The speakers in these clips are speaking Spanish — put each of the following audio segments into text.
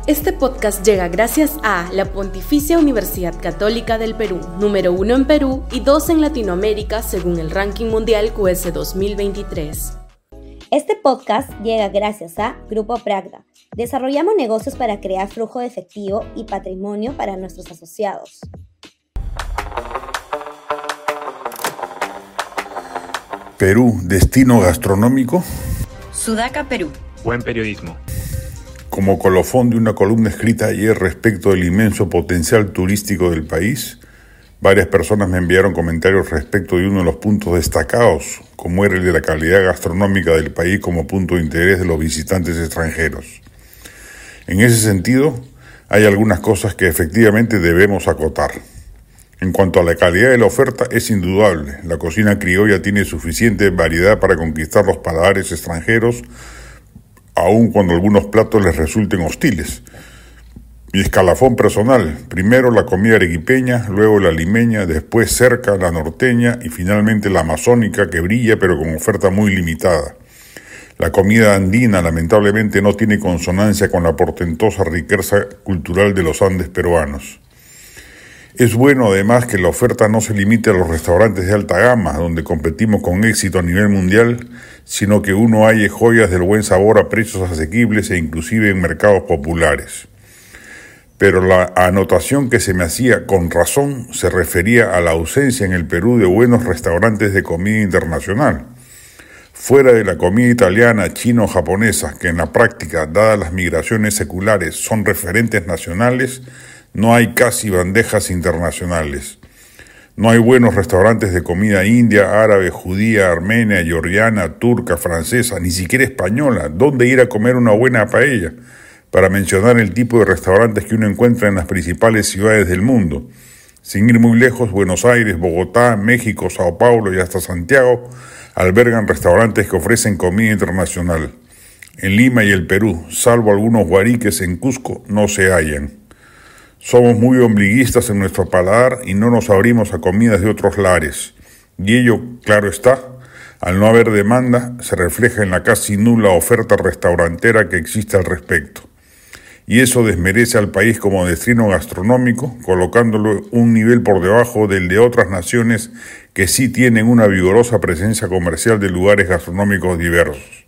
Este podcast llega gracias a la Pontificia Universidad Católica del Perú, número 1 en Perú y 2 en Latinoamérica según el ranking mundial QS 2023. Este podcast llega gracias a Grupo Pragda. Desarrollamos negocios para crear flujo de efectivo y patrimonio para nuestros asociados. Perú, destino gastronómico. Sudaca, Perú. Buen periodismo. Como colofón de una columna escrita ayer respecto del inmenso potencial turístico del país, varias personas me enviaron comentarios respecto de uno de los puntos destacados, como era el de la calidad gastronómica del país como punto de interés de los visitantes extranjeros. En ese sentido, hay algunas cosas que efectivamente debemos acotar. En cuanto a la calidad de la oferta, es indudable. La cocina criolla tiene suficiente variedad para conquistar los paladares extranjeros, aun cuando algunos platos les resulten hostiles. Mi escalafón personal: primero la comida arequipeña, luego la limeña, después cerca la norteña y finalmente la amazónica, que brilla pero con oferta muy limitada. La comida andina lamentablemente no tiene consonancia con la portentosa riqueza cultural de los Andes peruanos. Es bueno además que la oferta no se limite a los restaurantes de alta gama, donde competimos con éxito a nivel mundial, sino que uno halle joyas del buen sabor a precios asequibles e inclusive en mercados populares. Pero la anotación que se me hacía con razón se refería a la ausencia en el Perú de buenos restaurantes de comida internacional. Fuera de la comida italiana, china o japonesa, que en la práctica, dadas las migraciones seculares, son referentes nacionales, no hay casi bandejas internacionales. No hay buenos restaurantes de comida india, árabe, judía, armenia, georgiana, turca, francesa, ni siquiera española. ¿Dónde ir a comer una buena paella? Para mencionar el tipo de restaurantes que uno encuentra en las principales ciudades del mundo. Sin ir muy lejos, Buenos Aires, Bogotá, México, Sao Paulo y hasta Santiago albergan restaurantes que ofrecen comida internacional. En Lima y el Perú, salvo algunos huariques en Cusco, no se hallan. Somos muy ombliguistas en nuestro paladar y no nos abrimos a comidas de otros lares. Y ello, claro está, al no haber demanda, se refleja en la casi nula oferta restaurantera que existe al respecto. Y eso desmerece al país como destino gastronómico, colocándolo un nivel por debajo del de otras naciones que sí tienen una vigorosa presencia comercial de lugares gastronómicos diversos.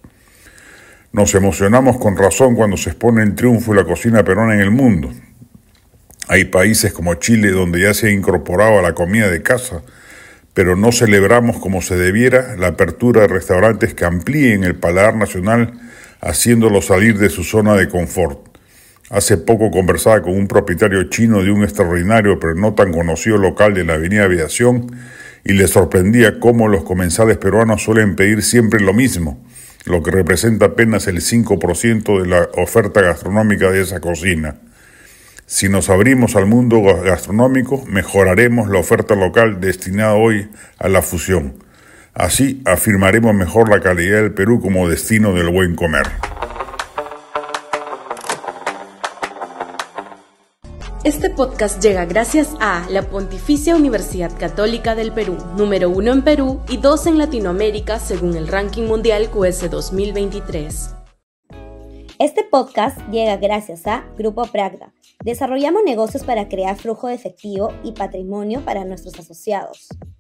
Nos emocionamos con razón cuando se expone el triunfo de la cocina peruana en el mundo. Hay países como Chile donde ya se ha incorporado a la comida de casa, pero no celebramos como se debiera la apertura de restaurantes que amplíen el paladar nacional, haciéndolo salir de su zona de confort. Hace poco conversaba con un propietario chino de un extraordinario pero no tan conocido local de la Avenida Aviación y le sorprendía cómo los comensales peruanos suelen pedir siempre lo mismo, lo que representa apenas el 5% de la oferta gastronómica de esa cocina. Si nos abrimos al mundo gastronómico, mejoraremos la oferta local destinada hoy a la fusión. Así afirmaremos mejor la calidad del Perú como destino del buen comer. Este podcast llega gracias a la Pontificia Universidad Católica del Perú, número 1 en Perú y 2 en Latinoamérica según el ranking mundial QS 2023. Este podcast llega gracias a Grupo Pragda. Desarrollamos negocios para crear flujo de efectivo y patrimonio para nuestros asociados.